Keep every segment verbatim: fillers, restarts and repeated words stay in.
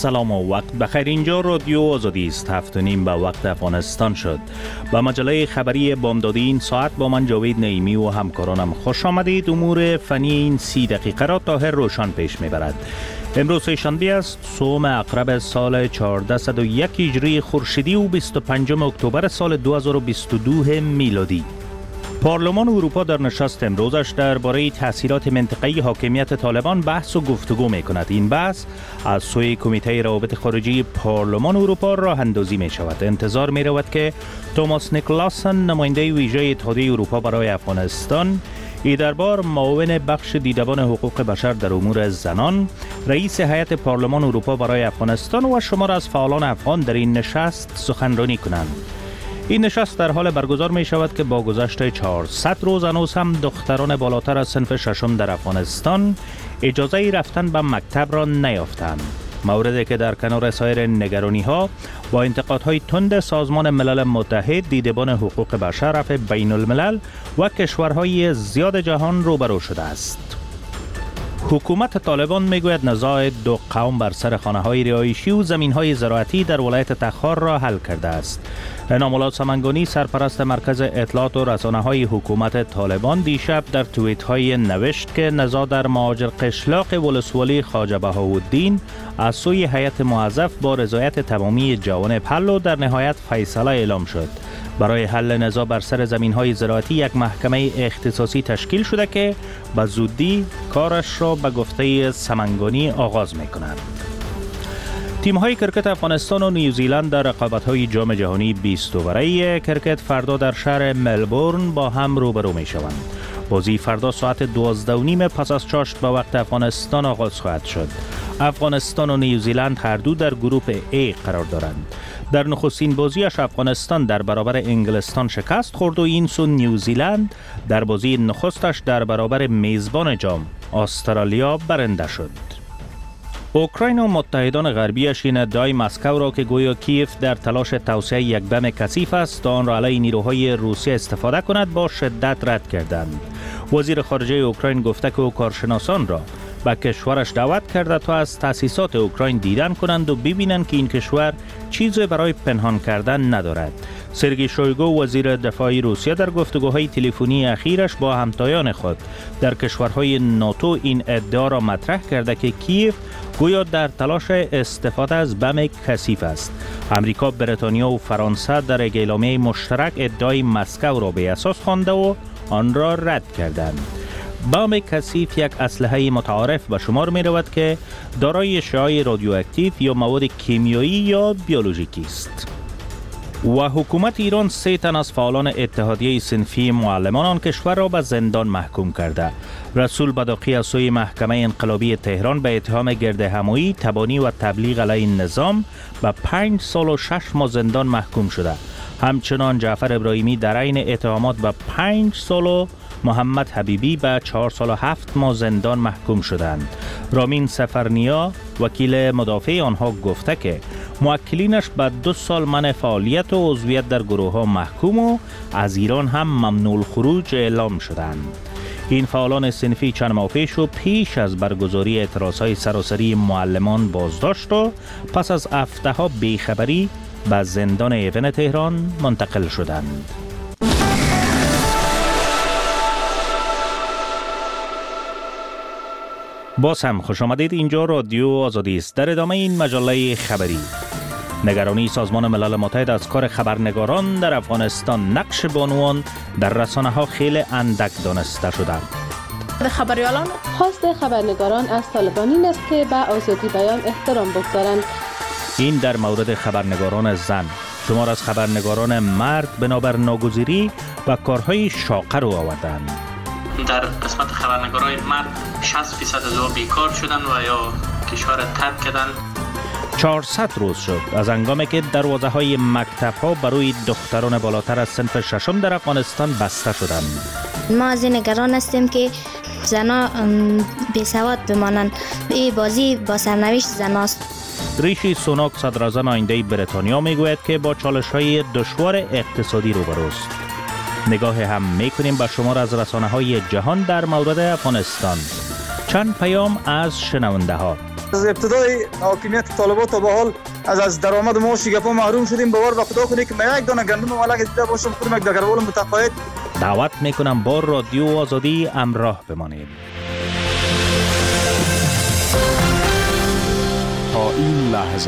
سلام و وقت بخیر. اینجا رادیو آزادی است. هفت و نیم به وقت افغانستان شد. با مجله خبری بامدادی این ساعت با من جاوید نعیمی و همکارانم خوش آمدید. امور فنی این سی دقیقه را طاهر روشن پیش میبرد. امروز شنبه است، سوم عقرب سال چهارصد و یک هجری خورشیدی و بیست و پنجم اکتبر سال دو هزار و بیست و دو میلادی. پارلمان اروپا در نشست امروزش درباره تاثیرات منطقه‌ای حاکمیت طالبان بحث و گفتگو می‌کند. این بحث از سوی کمیته روابط خارجی پارلمان اروپا راه اندازی می‌شود. انتظار می‌رود که توماس نیکلاسن، نماینده ویژه اتحادیه اروپا برای افغانستان، ای دربار معاون بخش دیدبان حقوق بشر در امور زنان، رئیس هیئت پارلمان اروپا برای افغانستان و شمار از فعالان افغان در این نشست سخنرانی کنند. این نشست در حال برگزار می شود که با گذشت چهارصد روز هنوز هم دختران بالاتر از صنف ششم در افغانستان اجازه رفتن به مکتب را نیافتند. موردی که در کنار سایر نگرانی ها با انتقادهای تند سازمان ملل متحد، دیدبان حقوق بشر، رفع بین الملل و کشورهای زیاد جهان روبرو شده است. حکومت طالبان میگوید نزاع دو قوم بر سر خانه‌های رهایشی و زمین‌های زراعتی در ولایت تخار را حل کرده است. انام‌الله سمنگانی، سرپرست مرکز اطلاعات و رسانه‌های حکومت طالبان، دیشب در توییت‌های نوشت که نزاع در مهاجر قشلاق ولسوالی خواجه بهاءالدین از سوی هیئت موظف با رضایت تمامی جوانب حل و در نهایت فیصله اعلام شد. برای حل نزاع بر سر زمین‌های زراعتی یک محکمه اختصاصی تشکیل شده که به زودی کارش را به گفته سمنگانی آغاز می‌کند. تیم‌های کرکت افغانستان و نیوزیلند در رقابت‌های جام جهانی بیست اووره کرکت فردا در شهر ملبورن با هم روبرو می‌شوند. بازی فردا ساعت دوازده و نیم پس از چاشت به وقت افغانستان آغاز خواهد شد. افغانستان و نیوزیلند هر دو در گروپ A قرار دارند. در نخستین بازیش افغانستان در برابر انگلستان شکست خورد و این سو نیوزیلند در بازی نخستش در برابر میزبان جام استرالیا برنده شد. اوکراین و متحدان غربیش این ادعای مسکو را که گویا کیف در تلاش توسعه یک بم کثیف است تا آن را علیه نیروهای روسیه استفاده کند با شدت رد کردند. وزیر خارجه اوکراین گفته که او کارشناسان را به کشورش دعوت کرده تا از تأسیسات اوکراین دیدن کنند و ببینند که این کشور چیزی برای پنهان کردن ندارد. سرگئی شویگو، وزیر دفاع روسیه، در گفتگوهای تلفنی اخیرش با همتایان خود در کشورهای ناتو این ادعا را مطرح کرده که کیف گویا در تلاش استفاده از بم کثیف است. امریکا، بریتانیا و فرانسه در یک اعلامیه مشترک ادعای مسکو را به اساس خوانده و آن را رد کردند. بم کثیف یک اسلحه متعارف به شمار می رود که دارای اشعاع رادیواکتیو یا مواد کیمیایی یا بیولوژیکی است. و حکومت ایران سه تن از فعالان اتحادیه صنفی معلمان آن کشور را به زندان محکوم کرده. رسول بداقی از سوی محکمه انقلابی تهران به اتهام گردهمایی، تبانی و تبلیغ علیه نظام به پنج سال و شش ماه زندان محکوم شده. همچنان جعفر ابراهیمی در عین اتهامات به پنج سال و محمد حبیبی به چهار سال و هفت ماه زندان محکوم شدند. رامین سفرنیا، وکیل مدافع آنها، گفته که موکلینش به دو سال منع فعالیت و عضویت در گروه ها محکوم و از ایران هم ممنوع الخروج اعلام شدند. این فعالان صنفی چند ماه پیش و پیش از برگزاری اعتراضهای سراسری معلمان بازداشت و پس از هفته ها بیخبری به زندان ایون تهران منتقل شدند. باز هم خوش آمدید. اینجا رادیو آزادی است. در ادامه این مجله خبری، نگرانی سازمان ملل متحد از کار خبرنگاران در افغانستان، نقش بانوان در رسانه ها خیلی اندک دانسته شده. خبریالان خواست خبرنگاران از طالبان این است که به آزادی بیان احترام بگذارند. این در مورد خبرنگاران زن. شمار از خبرنگاران مرد بنابر ناگزیری و کارهای شاقه رو آوردند. در قسمت خبرنگارای مرد شصت فیصد از آنها بیکار شدن و یا کشور را ترک کردند. چهارصد روز شد از هنگامی که دروازه های مکتب ها برای دختران بالاتر از صنف ششم در افغانستان بسته شدند. ما از این نگران هستیم که زنا بی‌سواد بمانند. این بازی با سرنوشت زناست. ریشی سوناک، صدراعظم آینده بریتانیا، میگوید که با چالش های دشوار اقتصادی روبروست. نگاه هم میکنیم به شمار از رسانه های جهان در مورد افغانستان. چند پیام از شنونده ها. از ابتدای حاکمیت طالبان تا به حال از از درآمد ما شگفا محروم شدیم. باور به خدا کنید که من یک دانه گندم مالک دیده باشم خودم یک دگربال متقاعد. دعوت میکنم با رادیو آزادی همراه بمانید. تا این لحظه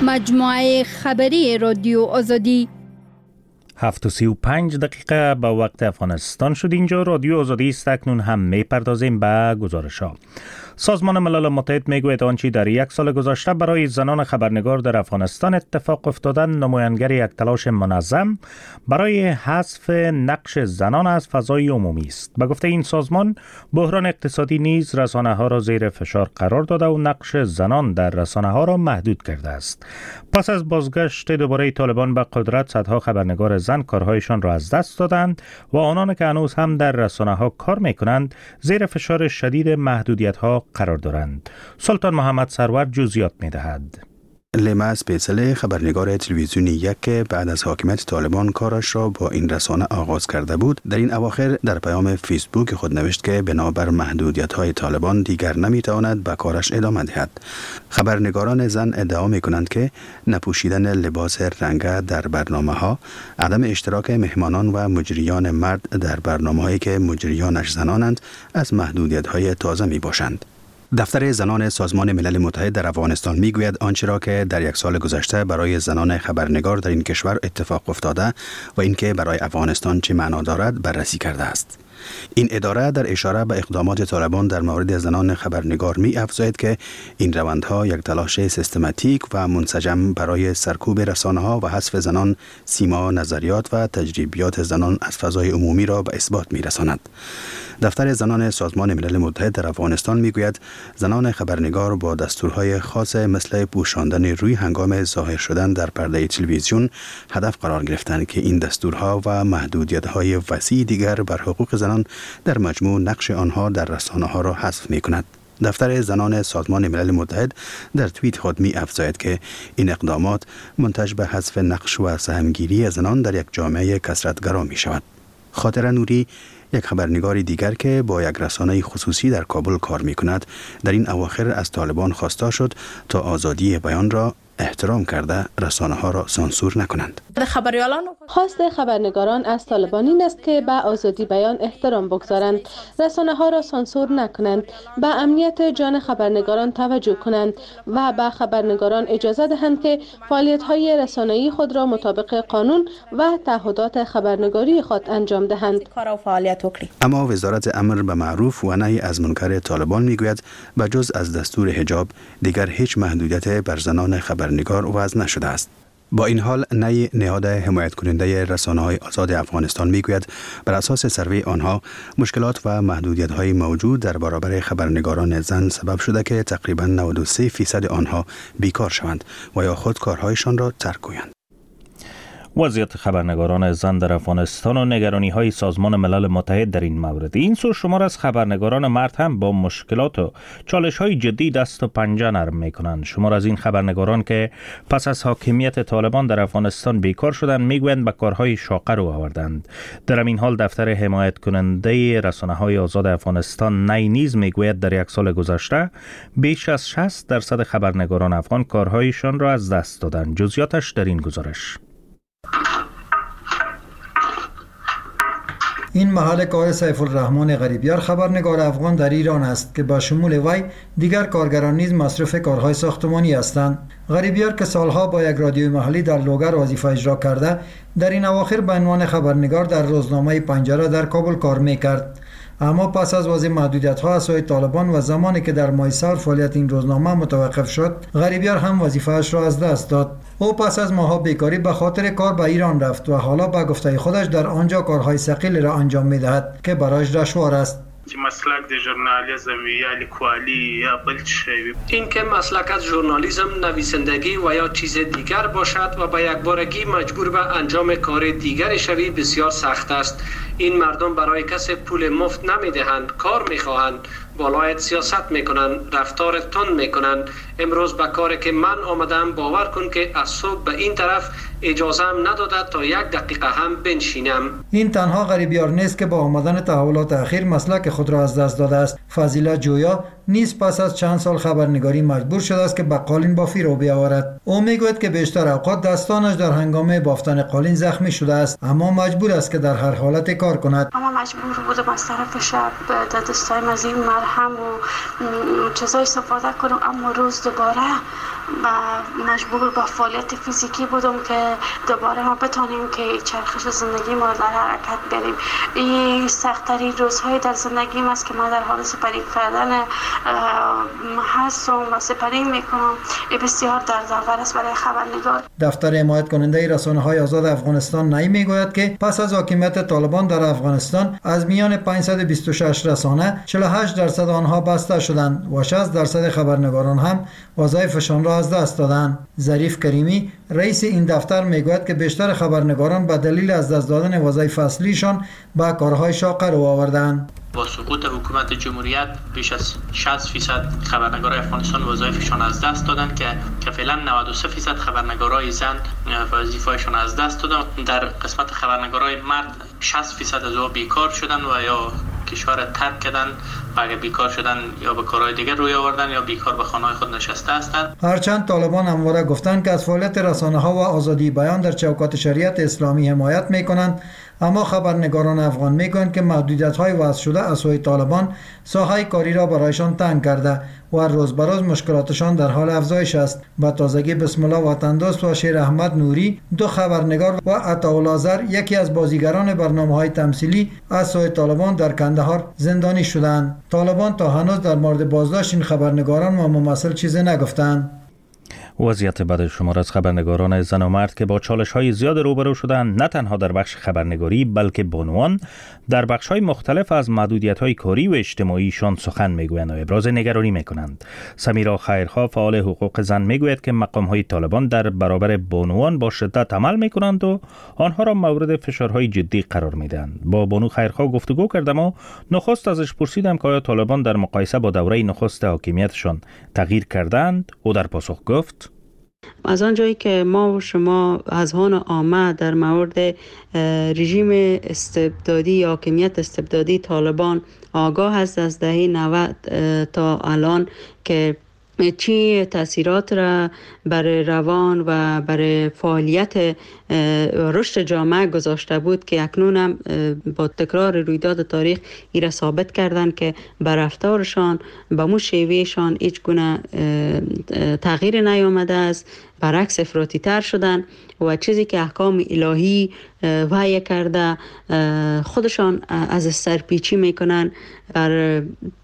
مجموعه خبری رادیو آزادی هفت و سی و پنج دقیقه به وقت افغانستان شد. اینجا رادیو آزادی است. اکنون هم میپردازیم به گزارش ها. سازمان ملل متحد میگوید آنچه در یک سال گذشته برای زنان خبرنگار در افغانستان اتفاق افتادن نمایانگر یک تلاش منظم برای حذف نقش زنان از فضای عمومی است. به گفته این سازمان، بحران اقتصادی نیز رسانه ها را زیر فشار قرار داده و نقش زنان در رسانه ها را محدود کرده است. پس از بازگشت دوباره طالبان به قدرت، صدها خبرنگار زن کارهایشان را از دست دادند و آنان که هنوز هم در رسانه ها کار میکنند زیر فشار شدید محدودیت ها قرار دارند. سلطان محمد سرور جزئیات می‌دهد. لیما اسپیڅلې خبرنگار تلویزیونی یک که بعد از حاکمیت طالبان کارش را با این رسانه آغاز کرده بود، در این اواخر در پیام فیسبوک خود نوشت که بنابر محدودیت‌های طالبان دیگر نمی‌تواند به کارش ادامه دهد. خبرنگاران زن ادعا می‌کنند که نپوشیدن لباس رنگه در برنامه‌ها، عدم اشتراک مهمانان و مجریان مرد در برنامه‌هایی که مجریانش زنانند از محدودیت‌های تازه می‌باشند. دفتر زنان سازمان ملل متحد در افغانستان میگوید آنچه را که در یک سال گذشته برای زنان خبرنگار در این کشور اتفاق افتاده و اینکه برای افغانستان چه معنا دارد بررسی کرده است. این اداره در اشاره به اقدامات طالبان در مورد زنان خبرنگار می افزاید که این روندها یک تلاش سیستماتیک و منسجم برای سرکوب رسانه‌ها و حذف زنان، سیما نظریات و تجربیات زنان از فضای عمومی را به اثبات می رساند. دفتر زنان سازمان ملل متحد در افغانستان میگوید زنان خبرنگار با دستورهای خاص مثل پوشاندن روی هنگام ظاهر شدن در پرده تلویزیون هدف قرار گرفتند که این دستورها و محدودیت‌های وسیع دیگر بر حقوق زنان در مجموع نقش آنها در رسانه‌ها را حذف می‌کند. دفتر زنان سازمان ملل متحد در توییت خود می افزاید که این اقدامات منتج به حذف نقش و سهمگیری زنان در یک جامعه کثرت‌گرا می شود. خاطره نوری، یک خبرنگار دیگر که با یک رسانه خصوصی در کابل کار می کند، در این اواخر از طالبان خواسته شد تا آزادی بیان را احترام کرده رسانه ها را سانسور نکنند. خواست خبرنگاران از طالبان این است که به آزادی بیان احترام بگذارند، رسانه ها را سانسور نکنند، به امنیت جان خبرنگاران توجه کنند و به خبرنگاران اجازه دهند که فعالیت های رسانه‌ای خود را مطابق قانون و تعهدات خبرنگاری خود انجام دهند. اما وزارت امر به معروف و نهی از منکر طالبان میگوید به جز از دستور حجاب دیگر هیچ محدودیت بر زنان خبرنگار وضع نشده است. با این حال نهی نهاد حمایت کننده رسانه‌های آزاد افغانستان میگوید بر اساس سروی آنها مشکلات و محدودیت‌های موجود در برابر خبرنگاران زن سبب شده که تقریباً نود و سه درصد آنها بیکار شوند و یا خود کارهایشان را ترک کنند. وضعیت خبرنگاران زن در افغانستان و نگرانی های سازمان ملل متحد در این مورد. این سو شمار از خبرنگاران مرد هم با مشکلات و چالش های جدی دست و پنجه نرم می کنند. شمار از این خبرنگاران که پس از حاکمیت طالبان در افغانستان بیکار شدند میگویند به کارهای شاقه رو آوردند. در این حال دفتر حمایت کننده رسانه های آزاد افغانستان نی نیز میگوید در یک سال گذشته بیش از شصت درصد خبرنگاران افغان کارهایشان را از دست دادند. جزئیاتش در این گزارش. این محل کار سیف الرحمن غریبیار خبرنگار افغان در ایران است که با شمول وی دیگر کارگران نیز مصروف کارهای ساختمانی هستند. غریبیار که سالها با یک رادیوی محلی در لوگر وظیفه اجرا کرده، در این اواخر به عنوان خبرنگار در روزنامه پنجره در کابل کار میکرد. اما پس از وضع محدودیت‌ها از سوی طالبان و زمانی که در ماه سال فعالیت این روزنامه متوقف شد، غریبیار هم وظیفه‌اش را از دست داد. او پس از ماه‌ها بیکاری به خاطر کار به ایران رفت و حالا به گفته خودش در آنجا کارهای ثقیل را انجام می‌دهد که برایش دشوار است. مسلک د ژورنالیزم یا لیکوالی یا بل چیزی، این که مسلک از ژورنالیزم نویسندگی و یا چیز دیگر باشد و با یک بارگی مجبور به انجام کار دیگری شوی بسیار سخت است. این مردم برای کسی پول مفت نمیدهند، کار میخواهند، بالایت سیاست میکنند، رفتار تند میکنند. امروز به کاری که من آمدم باور کن که از صبح به این طرف اجازه هم نداده تا یک دقیقه هم بنشینم. این تنها غریبیار نیست که با آمدن تحولات اخیر مسلک خود را از دست داده است. فضیلت جویا نیز پس از چند سال خبرنگاری مجبور شده است که به قالین بافی رو بیاورد. او میگوید که بیشتر اوقات دستانش در هنگام بافتن قالین زخمی شده است، اما مجبور است که در هر حالت کار کند. اما مجبور بودم از طرف شب دستایم از این مرهم و چیزای استفاده کنم، اما روز دوباره و مجبور با فعالیت فیزیکی بودم که دوباره ما بتانیم که چرخش زندگی ما در حرکت بریم. این سخت‌ترین روزهای در زندگی است که ما در حال سپری کردن هستم و سپری میکنم. این بسیار دردآور است برای خبرنگار. دفتر حمایت کننده رسانه‌های آزاد افغانستان نئی میگوید که پس از حاکمیت طالبان در افغانستان از میان پانصد و بیست و شش رسانه چهل و هشت درصد آنها بسته شدند و شصت درصد خبرنگاران هم وظایفشان را از دست دادند. ظریف کریمی رئیس این دفتر میگوید که بیشتر خبرنگاران به دلیل از دست دادن وظایف اصلیشان به کارهای شاقه رو آوردند. با سقوط حکومت جمهوریت بیش از شصت درصد خبرنگارای افغانستان وظایفشان از دست دادن که که فعلا نود و سه درصد خبرنگارای زن وظیفه‌شان از دست دادن. در قسمت خبرنگارای مرد شصت درصد از او بیکار شدن و یا کشور ترک کردن و اگر بیکار شدن یا به کارهای دیگر روی آوردن یا بیکار به خانه‌های خود نشسته هستند. هرچند طالبان همواره گفتند که از فعالیت رسانه‌ها و آزادی بیان در چوکات شریعت اسلامی حمایت می‌کنند، اما خبرنگاران افغان میگویند که محدودیت‌های وضع شده از سوی طالبان ساحه کاری را برایشان تنگ کرده و روز به روز مشکلاتشان در حال افزایش است. با تازگی بسم الله وطندوست و شیر احمد نوری دو خبرنگار و عطاالله آذر یکی از بازیگران برنامه‌های تمثیلی از سوی طالبان در کندهار زندانی شدند. طالبان تا هنوز در مورد بازداشت این خبرنگاران و ممثل چیزی نگفتند. وضعیت بد شمار از خبرنگاران زن و مرد که با چالش‌های زیاد روبرو شدند، نه تنها در بخش خبرنگاری بلکه بانوان در بخش‌های مختلف از محدودیت‌های کاری و اجتماعیشان سخن می‌گویند و ابراز نگرانی می‌کنند. سمیرا خیرخواه فعال حقوق زن می‌گوید که مقام‌های طالبان در برابر بانوان با شدت عمل می‌کنند و آنها را مورد فشارهای جدی قرار می‌دهند. با بانو خیرخواه گفتگو کردم و نخست ازش پرسیدم که آیا طالبان در مقایسه با دوره نخست حاکمیتشان تغییر کردند؟ او در پاسخ گفت: از آنجایی که ما و شما اذهان عامه در مورد رژیم استبدادی یا حاکمیت استبدادی طالبان آگاه است از دهه نود تا الان که چی تاثیرات را برای روان و برای فعالیت رشد جامعه گذاشته بود که اکنون هم با تکرار رویداد تاریخ ای را ثابت کردن که بر رفتارشان به مو شیوهشان هیچ گونه تغییر نیامده است، برعکس افراطی تر شدن و چیزی که احکام الهی وحی کرده خودشان از سرپیچی میکنن. بر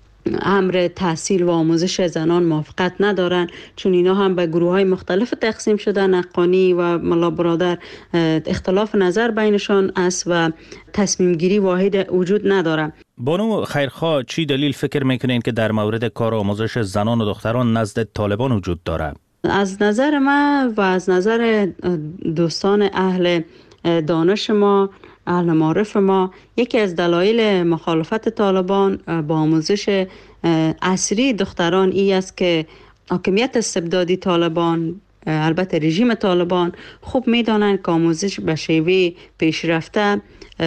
امر تحصیل و آموزش زنان موافقت ندارن، چون اینا هم به گروه های مختلف تقسیم شدن. حقانی و ملا برادر اختلاف نظر بینشان است و تصمیم گیری واحد وجود نداره. بانو خیرخواه، چی دلیل فکر میکنین که در مورد کار آموزش زنان و دختران نزد طالبان وجود داره؟ از نظر من و از نظر دوستان اهل دانش ما، اهل معرف ما، یکی از دلایل مخالفت طالبان با آموزش عصری دختران ای است که حاکمیت استبدادی طالبان، البته رژیم طالبان، خوب میدانند که آموزش به شیوه پیشرفته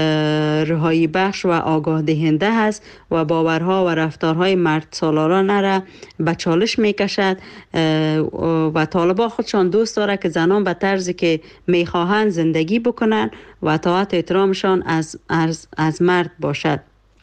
رهایی بخش و آگاه دهنده است و باورها و رفتارهای مرد سالارانه را به چالش میکشد و طالبان خودشان دوست داره که زنان به طرزی که میخواهند زندگی بکنند و اطاعت احترامشان از, از, از مرد باشد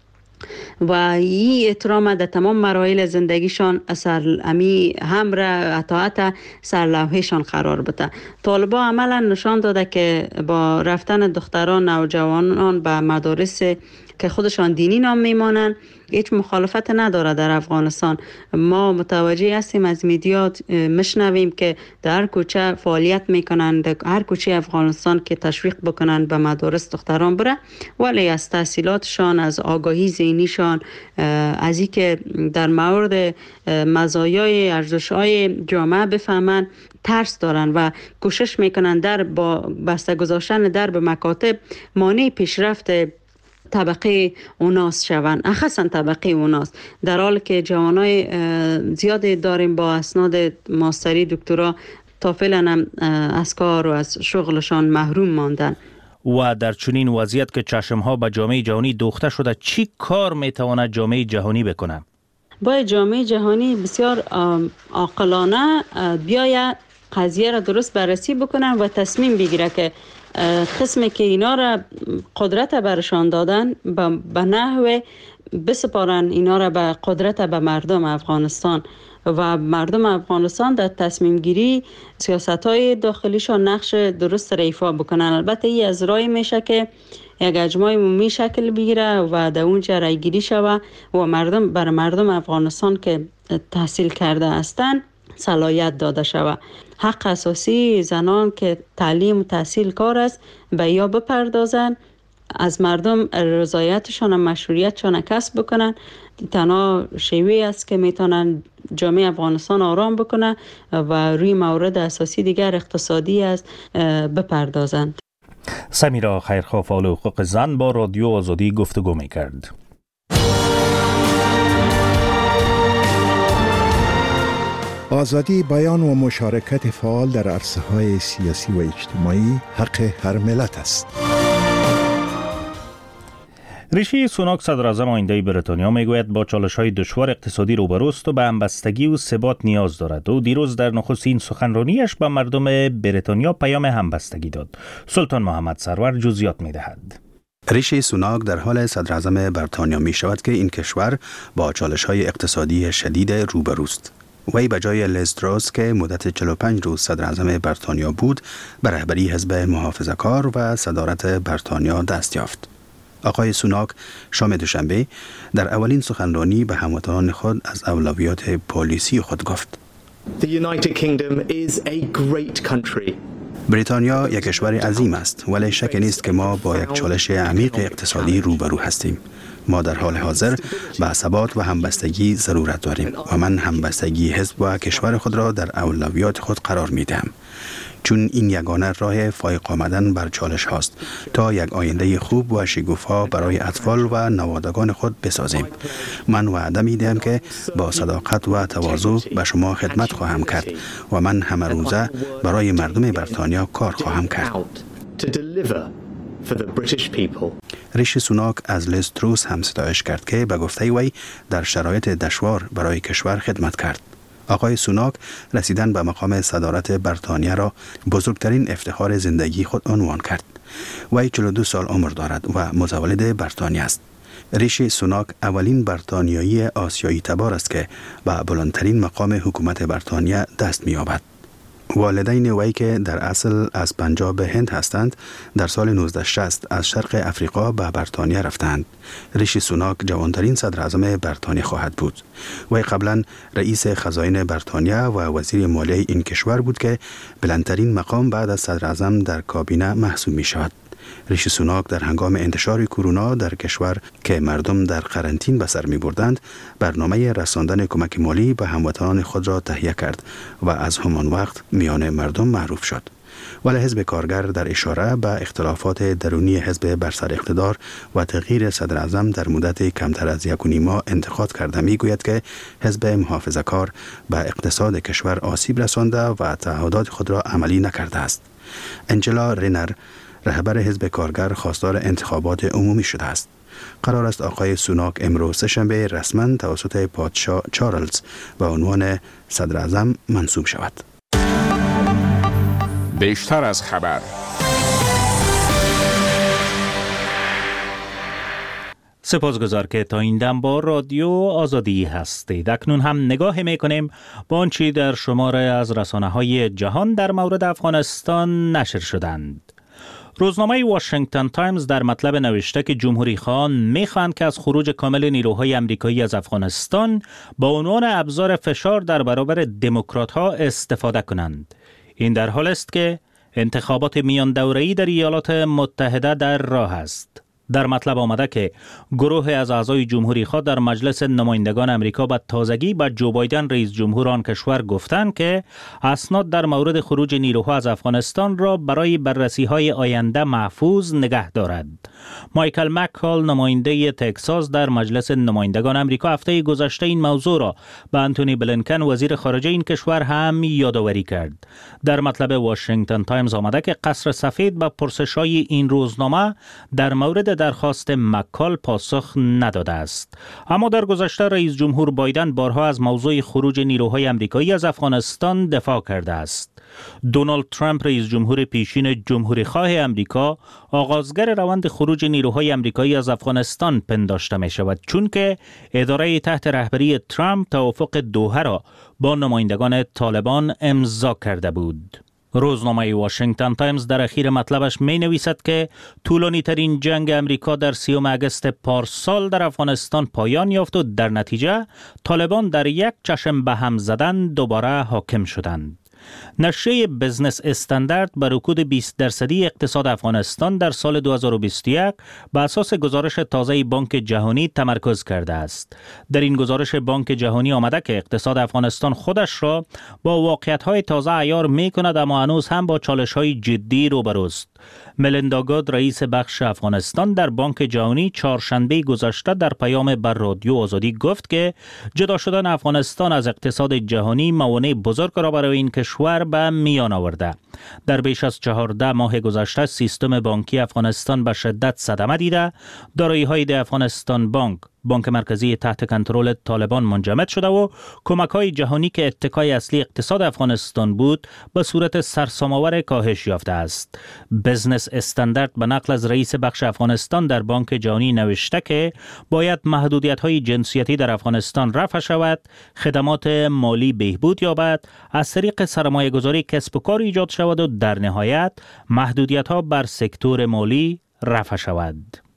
و این احترام در تمام مراحل زندگیشان اثر امی هم را اطاعت سرلوحهشان قرار بده. طالبان عملا نشان داده که با رفتن دختران نوجوانان به مدارس که خودشان دینی نام میمانند هیچ مخالفت نداره در افغانستان. ما متوجه هستیم، از میدیات مشنویم که در هر کوچه فعالیت میکنند، در هر کوچه افغانستان که تشویق بکنند به مدارس دختران بره، ولی از تحصیلاتشان، از آگاهی ذهنیشان، از این که در مورد مزایای ارزش‌های جامعه بفهمند ترس دارن و کوشش میکنن در با بسته گذاشتن در به مکاتب مانع پیشرفت طبقه اوناس شوند، اخصا طبقه اوناس، در حالی که جوانای زیادی داریم با اسناد ماستری دکترا تا فعلا هم از کار و از شغلشان محروم ماندن. و در چنین وضعیت که چشمها به جامعه جهانی دوخته شده، چی کار میتواند جامعه جهانی بکنه؟ باید جامعه جهانی بسیار عاقلانه بیاید قضیه را درست بررسی بکنن و تصمیم بگیره که قسمی که اینا را قدرت برشان دادن به نحو بسپارن اینا را به قدرت به مردم افغانستان و مردم افغانستان در تصمیم گیری سیاست های داخلیشان نقش درست را ایفا بکنن. البته این از رای میشه که یک اجماع عمومی شکل بگیره و در اونجا رای گیری شود و مردم بر مردم افغانستان که تحصیل کرده هستند صلاحیت داده شود. حق اساسی زنان که تعلیم و تحصیل کار است به یا بپردازن، از مردم رضایتشان و مشروعیتشان کسب بکنن. تنها شیوه است که میتونن جامعه افغانستان آرام بکنه و روی موارد اساسی دیگر اقتصادی است بپردازند. سمیرا خیرخواه فعال حقوق زن با رادیو آزادی گفتگو میکرد. آزادی بیان و مشارکت فعال در عرصه‌های سیاسی و اجتماعی حق هر ملت است. ریشی سوناک صدر اعظم آینده بریتانیا میگوید با چالش‌های دشوار اقتصادی روبروست و به همبستگی و ثبات نیاز دارد و دیروز در نخستین سخنرانیش به مردم بریتانیا پیام همبستگی داد. سلطان محمد سرور جزئیات می‌دهد. ریشی سوناک در حال صدر اعظم بریتانیا می شود که این کشور با چالش‌های اقتصادی شدید روبروست. وی به جای لیز تروس که مدت چهل و پنج روز صدر اعظم بریتانیا بود، به رهبری حزب محافظه‌کار و صدارت بریتانیا دست یافت. آقای سوناک شام دوشنبه در اولین سخنرانی به هموطنان خود از اولویات پالیسی خود گفت. The United Kingdom is a great country. بریتانیا یک کشور عظیم است، ولی شک نیست که ما با یک چالش عمیق اقتصادی روبرو هستیم. ما در حال حاضر به ثبات و همبستگی ضرورت داریم و من همبستگی حزب و کشور خود را در اولویات خود قرار می دهم، چون این یگانه راه فایق آمدن بر چالش هاست تا یک آینده خوب و شگوفا برای اطفال و نوادگان خود بسازیم. من وعده می دهم که با صداقت و تواضع به شما خدمت خواهم کرد و من همه روزه برای مردم بریتانیا کار خواهم کرد. ریشی سوناک از لیز تروس هم ستایش کرد که به گفته وی در شرایط دشوار برای کشور خدمت کرد. آقای سوناک رسیدن به مقام صدارت بریتانیا را بزرگترین افتخار زندگی خود عنوان کرد. وی چهل و دو سال عمر دارد و متولد بریتانیا است. ریشی سوناک اولین بریتانیایی آسیایی تبار است که به بلندترین مقام حکومت بریتانیا دست می‌یابد. والدین وی که در اصل از پنجاب هند هستند، در سال نوزده شصت از شرق افریقا به بریتانیا رفتند. ریشی سوناک جوانترین صدر اعظم بریتانیا خواهد بود. وی قبلا رئیس خزائن بریتانیا و وزیر مالیه این کشور بود که بلندترین مقام بعد از صدر اعظم در کابینه محسوب می شود. ریشی سوناک در هنگام انتشار کرونا در کشور که مردم در قرنطین به سر می بردند، برنامه رساندن کمک مالی به هموطنان خود را تهیه کرد و از همان وقت میان مردم معروف شد. ولی حزب کارگر در اشاره به اختلافات درونی حزب بر سر اقتدار و تغییر صدر اعظم در مدت کمتر از یک و نیم ماه انتقاد کرده می گوید که حزب محافظه‌کار به اقتصاد کشور آسیب رسانده و تعهدات خود را عملی نکرده است. انجلا رینر رهبر حزب کارگر خواستار انتخابات عمومی شده است. قرار است آقای سوناک امروز سه‌شنبه رسما توسط پادشاه چارلز به عنوان صدر اعظم منصوب شود. بیشتر از خبر. سپاسگزار که تا این دم با رادیو آزادی هستید. اکنون هم نگاه میکنیم با آنچه در شماره از رسانه‌های جهان در مورد افغانستان نشر شدند. روزنامه واشنگتن تایمز در مطلب نوشته که جمهوری خواهان میخواهند که از خروج کامل نیروهای امریکایی از افغانستان با عنوان ابزار فشار در برابر دموکرات ها استفاده کنند. این در حال است که انتخابات میان دوره‌ای در ایالات متحده در راه است. در مطلب آمده که گروه از اعضای جمهوری خواه در مجلس نمایندگان امریکا به تازگی به جو بایدن رئیس جمهور آن کشور گفتند که اسناد در مورد خروج نیروها از افغانستان را برای بررسی‌های آینده محفوظ نگه دارد. مایکل مک‌کال نماینده تگزاس در مجلس نمایندگان امریکا هفته گذشته این موضوع را به انتونی بلینکن وزیر خارجه این کشور هم یادآوری کرد. در مطلب واشنگتن تایمز آمده که قصر سفید به پرسش‌های این روزنامه در مورد درخواست مکال پاسخ نداده است. اما در گذشته رئیس جمهور بایدن بارها از موضوع خروج نیروهای آمریکایی از افغانستان دفاع کرده است. دونالد ترامپ رئیس جمهور پیشین جمهوری خواه امریکا آغازگر روند خروج نیروهای آمریکایی از افغانستان پنداشته می شود، چون که اداره تحت رهبری ترامپ توافق دوحه را با نمایندگان طالبان امضا کرده بود. روزنامه واشنگتن تایمز در اخیر مطلبش می نویسد که طولانی ترین جنگ امریکا در سیوم اگست پارسال در افغانستان پایان یافت و در نتیجه طالبان در یک چشم به هم زدن دوباره حاکم شدند. نشریه بزنس استاندارد بر رکود بیست درصدی اقتصاد افغانستان در سال دو هزار و بیست و یک بر اساس گزارش تازه بانک جهانی تمرکز کرده است. در این گزارش بانک جهانی آمده که اقتصاد افغانستان خودش را با واقعیت‌های تازه عیار می‌کند، اما هنوز هم با چالش‌های جدی روبروست. ملیندا گاد رئیس بخش افغانستان در بانک جهانی چهارشنبه گذشته در پیام بر رادیو آزادی گفت که جدا شدن افغانستان از اقتصاد جهانی موانع بزرگ را برای این کشور به میان آورده. در بیش از چهارده ماه گذشته سیستم بانکی افغانستان به شدت صدمه دیده. دارایی‌های د افغانستان بانک، بانک مرکزی تحت کنترل طالبان منجمد شده و کمک‌های جهانی که اتکای اصلی اقتصاد افغانستان بود به صورت سرسام‌آور کاهش یافته است. بزنس استاندارد به نقل از رئیس بخش افغانستان در بانک جهانی نوشته که باید محدودیت‌های جنسیتی در افغانستان رفع شود، خدمات مالی بهبود یابد، از طریق سرمایه‌گذاری کسب و کار ایجاد شود و در نهایت محدودیت‌ها بر سکتور مالی رفع شود.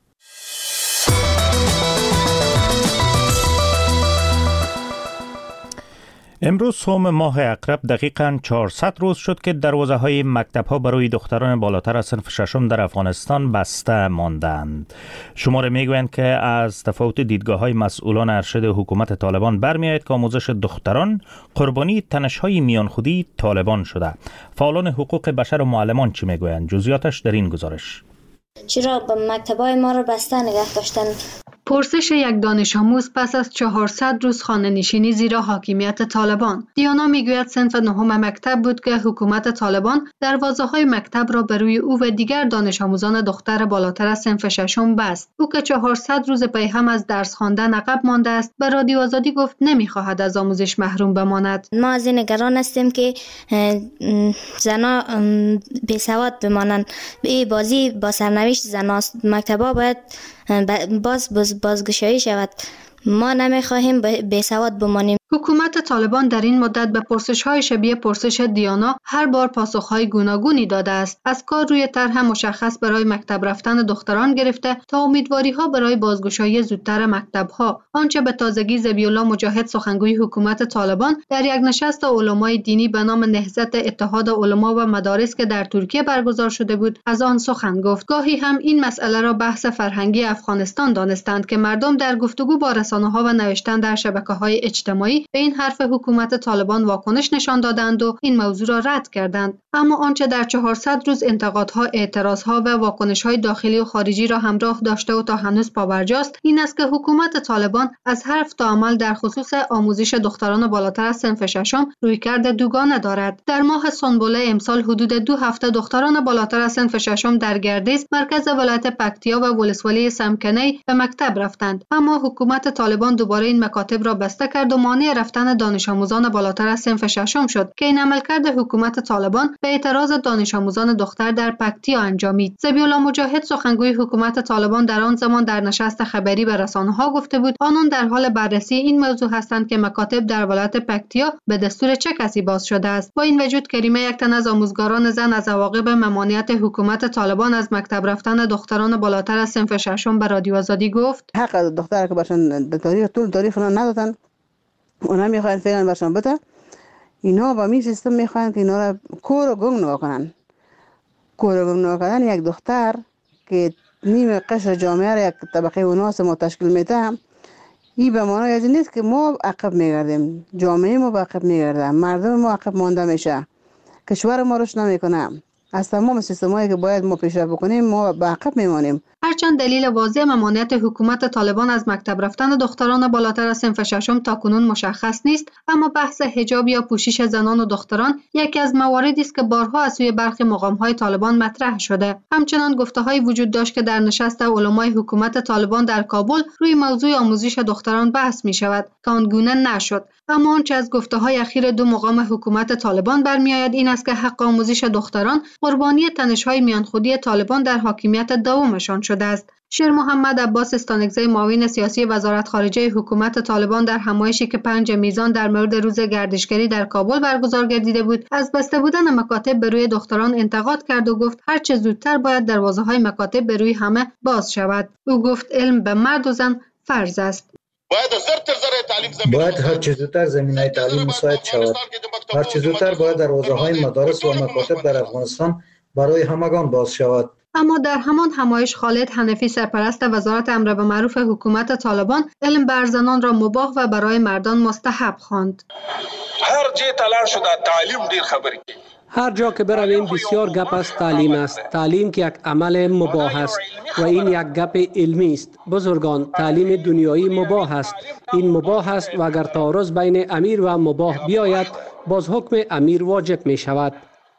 امروز سوم ماه عقرب دقیقاً چهارصد روز شد که دروازه های مکتب ها برای دختران بالاتر از صنف ششم در افغانستان بسته ماندند. شماره میگویند که از تفاوت دیدگاه های مسئولان ارشد حکومت طالبان برمیآید که آموزش دختران قربانی تنش های میان خودی طالبان شده. فعالان حقوق بشر و معلمان چی میگویند؟ جزئیاتش در این گزارش. چرا به مکتب‌های ما رو بسته نگه داشتند؟ پرسش یک دانش آموز پس از چهارصد روز خانه نشینی زیر حاکمیت طالبان. دیانا میگوید صنف نهم مکتب بود که حکومت طالبان دروازه‌های مکتب را بر روی او و دیگر دانش آموزان دختر بالاتر از صنف ششم بست. او که چهارصد روز پی هم از درس خواندن عقب مانده است، به رادیو آزادی گفت نمی‌خواهد از آموزش محروم بماند. ما از این نگران هستیم که زنا بی‌سواد بمانند. این بازی با سرنوشت زناست. مکتب‌ها باید باز باز بازگشایی شود. ما نمیخواهیم بی‌سواد بمانیم. حکومت طالبان در این مدت به پرسش‌های شبیه پرسش دیانا هر بار پاسخ‌های گوناگونی داده است. از کار روی طرح مشخص برای مکتب رفتن دختران گرفته تا امیدواری‌ها برای بازگشایی زودتر مکتب‌ها. آنچه به تازگی ذبیح‌الله مجاهد سخنگوی حکومت طالبان در یک نشست علمای دینی به نام نهضت اتحاد علما و مدارس که در ترکیه برگزار شده بود از آن سخن گفت. گاهی هم این مسئله را بحث فرهنگی افغانستان دانستند که مردم در گفتگو با رسانه‌ها و نوشتن در شبکه‌های اجتماعی به این حرف حکومت طالبان واکنش نشان دادند و این موضوع را رد کردند. اما آنچه در چهارصد روز انتقادها، اعتراضها و واکنش‌های داخلی و خارجی را همراه داشته و تا هنوز پابرجاست این است که حکومت طالبان از حرف تا عمل در خصوص آموزش دختران بالاتر از صنف ششم رویکرد دوگانه دارد. در ماه سنبله امسال حدود دو هفته دختران بالاتر از صنف ششم در گردیز مرکز ولایت پکتیا و ولسوالی سمکنی به مکتب رفتند، اما حکومت طالبان دوباره این مکاتب را بسته کرد و مانع رفتن دانش آموزان بالاتر از صنف ششم شد که این عملکرد حکومت طالبان به اعتراض دانش آموزان دختر در پکتیا انجامید. ذبیح‌الله مجاهد سخنگوی حکومت طالبان در آن زمان در نشست خبری به رسانه‌ها گفته بود آنان در حال بررسی این موضوع هستند که مکاتب در ولایت پکتیا به دستور چه کسی باز شده است. با این وجود کریمه یک تن از آموزگاران زن از عواقب ممانعت حکومت طالبان از مکتب رفتن دختران بالاتر از صنف ششم به رادیو آزادی گفت حق دختر که باشن در تاریخ طول تاریخ ندادن، اونا میخواین فعلا باشن بده، اینا با می سیستم میخواین که اینا را کور و گنگ نگاه کنن. کور و گنگ نگاه کنن یک دختر که نیم قشر جامعه را یک طبقه اوناس ما تشکیل میده، این به معنی از نیست که ما عقب میگردیم، جامعه ما عقب میگرده، مردم ما عقب مانده میشه، کشور ما رشد نمیکنه. از تمام سیستمایی که باید ما پیشرفت بکنیم ما به عقب میمانیم. هرچند دلیل واضح ممانعت حکومت طالبان از مکتب رفتن دختران بالاتر از صنف ششم تاکنون مشخص نیست، اما بحث حجاب یا پوشش زنان و دختران یکی از مواردی است که بارها از سوی برخی مقام‌های طالبان مطرح شده. همچنان گفته‌هایی وجود داشت که در نشست علمای حکومت طالبان در کابل روی موضوع آموزش دختران بحث می‌شود که آنگونه نشد. اما آنچه از گفته‌های اخیر دو مقام حکومت طالبان برمی‌آید این است که حق آموزش دختران قربانی تنش‌های میانخودی طالبان در حاکمیت دومشان شده است. شیر محمد عباس استانکزی معاون سیاسی وزارت خارجه حکومت طالبان در همایشی که پنج میزان در مورد روز گردشگری در کابل برگزار گردیده بود از بسته بودن مکاتب به روی دختران انتقاد کرد و گفت هر چه زودتر باید دروازه‌های مکاتب به روی همه باز شود. او گفت علم به مرد و زن فرض است. باید هر چه زودتر زمینه تعلیم مساعد شود. هر چه زودتر باید دروازه‌های مدارس و مکاتب در افغانستان برای همگان باز شود. اما در همان همایش خالد حنفی سرپرست وزارت امر به معروف حکومت طالبان علم بر زنان را مباح و برای مردان مستحب خواند. هر جای تلاش شده تعلیم دیر خبری. هر جا که برویم بسیار گپ است تعلیم است. تعلیم که یک عمل مباح است و این یک گپ علمی است. بزرگان، تعلیم دنیایی مباح است. این مباح است و اگر تعارض بین امیر و مباح بیاید باز حکم امیر واجب می شود.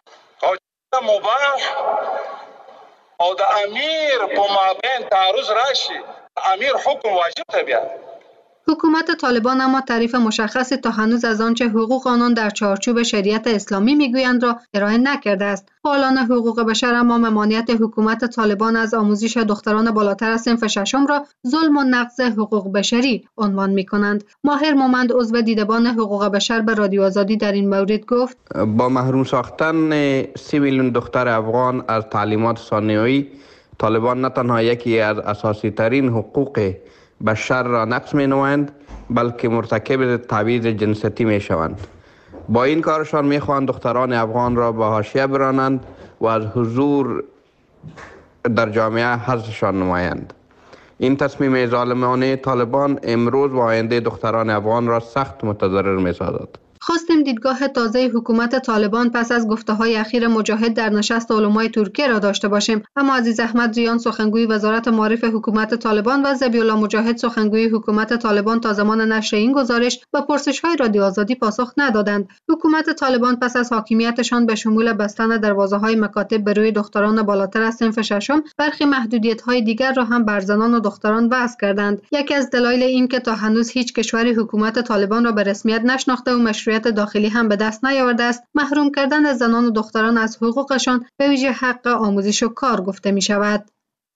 مباح او د امیر په مابین تعارض راشي امیر حکم واجب بیاد. حکومت طالبان اما تعریف مشخصی تا هنوز از آنچه حقوق آنان در چارچوب شریعت اسلامی میگویند را ارائه نکرده است. فعالان حقوق بشر اما ممانعت حکومت طالبان از آموزش دختران بالاتر از صنف ششم را ظلم و نقض حقوق بشری عنوان می‌کنند. ماهر مومند عضو دیدبان حقوق بشر به رادیو آزادی در این مورد گفت: با محروم ساختن سی میلیون دختر افغان از تعلیمات ثانویه‌ای، طالبان نه تنها یکی از اساسی ترین حقوق بشر را نقض می نمایند بلکه مرتکب تبعیض جنسیتی می شوند. با این کارشان می خواهند دختران افغان را به حاشیه برانند و از حضور در جامعه حذفشان نمایند. این تصمیم ظالمانه طالبان امروز و آینده دختران افغان را سخت متضرر می سازد. خواستیم دیدگاه تازه حکومت طالبان پس از گفته‌های اخیر مجاهد در نشست علمای ترکیه را داشته باشیم، اما عزیز احمد ریان سخنگوی وزارت معارف حکومت طالبان و ذبیح الله مجاهد سخنگوی حکومت طالبان تا زمان نشر این گزارش به پرسش‌های رادیو آزادی پاسخ ندادند. حکومت طالبان پس از حاکمیتشان به شمول بستن دروازه‌های مکاتب به روی دختران بالاتر از صنف ششم، برخی محدودیت‌های دیگر را هم بر زنان و دختران وضع کردند. یکی از دلایل این که تا هنوز هیچ کشوری حکومت طالبان را به رسمیت نشناخته و مشروعیت داخلی هم به دست نیاورده است، محروم کردن زنان و دختران از حقوقشان به ویژه حق آموزش و کار گفته می شود.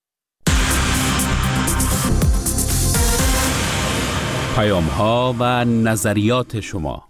پیام ها و نظریات شما.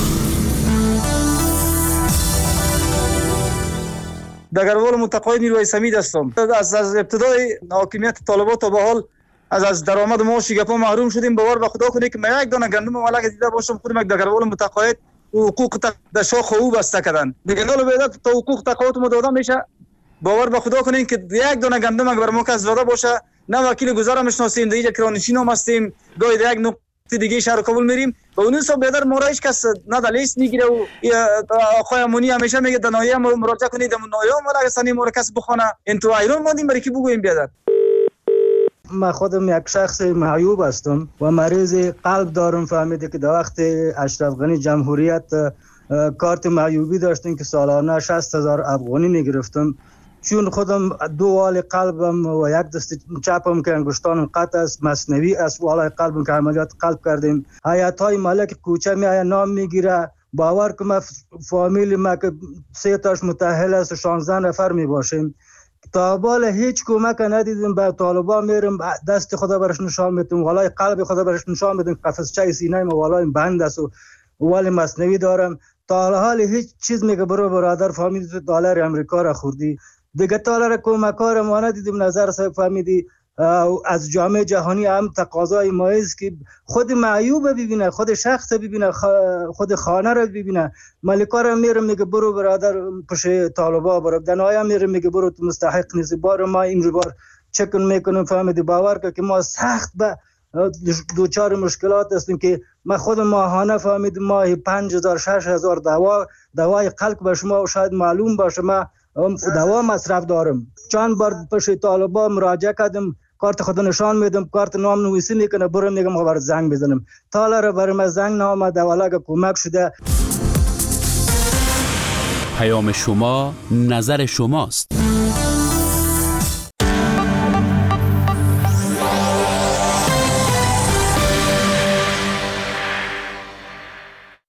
دگربال متقاعد نیروی سمید هستم. از از ابتدای حاکمیت طالبان تا به حال از از درآمد معاش گپا محروم شدیم. باور به خدا کنید که من یک دانه گندم مالک دیده باشم خودم یک دگربال متقاعد حقوق در شاخ او بسته کردن. دیگه نال بعد تا حقوق تقاعد ما دادن میشه. باور به خدا کنید که یک دانه گندم اگر ما کس زاده باشه نه وکیل گذارم میشناسیم، دیگه کرانشین هم هستیم، گاهی یک نقطه دیگه شهر کابل میریم و اون حساب بدر ما را هیچ کس نه دلیس میگیره و آقای امونی همیشه میگه دنایه مراجعه کنید نایه مالک سنی ما را کس بخونه این تو ایران ماندیم برای کی بگویم بیادر. من خودم یک شخص معیوب هستم و مریض قلب دارم. فهمیده که در وقت اشرف غنی جمهوریت کارت معیوبی داشتیم که سالانه شصت هزار افغانی میگرفتم. چون خودم دو وال قلبم و یک دست چپم که انگشتانم قطع است، مصنوعی است، والای قلبم که عملیات قلب کردیم. حیاتای ملک کوچه می آید نام میگیره. باور که ما فامیل ما که سه تاش متأهل است و شانزده نفر می باشیم. تا بالا هیچ کمک ندیدیم. به طالبان میرم دست خدا برش نشان میدم، والای قلب خدا برش نشان میدم، قفسچه سینه ما والای بند است و وال مصنوعی دارم. تا حال هیچ چیز میگه برو برادر فهمیدی تو دلار امریکا را خوردی دیگه. دلار کمکار ما ندیدیم. نظر صاحب فهمیدی از جامعه جهانی هم تقاضای مایز که خود معیوب ببینه، خود شخص ببینه، خود خانه را ببینه. ملکا را میره میگه برو برادر پش طالبا برو، دنایا میره میگه برو تو مستحق نیستی. بار ما این بار چکن میکنیم. فهمیدی باور که ما سخت به دوچار مشکلات هستیم که ما خود ماهانه فهمید ماهی پنج هزار شش هزار دوا دوای قلب به شما شاید معلوم باشه. ما دوا مصرف دارم. چند بار پیش طالبا مراجعه کردم، کارت خود نشان میدم، کارت نام نویسی میکنه، برم میگم خبر زنگ بزنم. تالا برم زنگ نامده ولی کمک شده. پیام شما نظر شماست.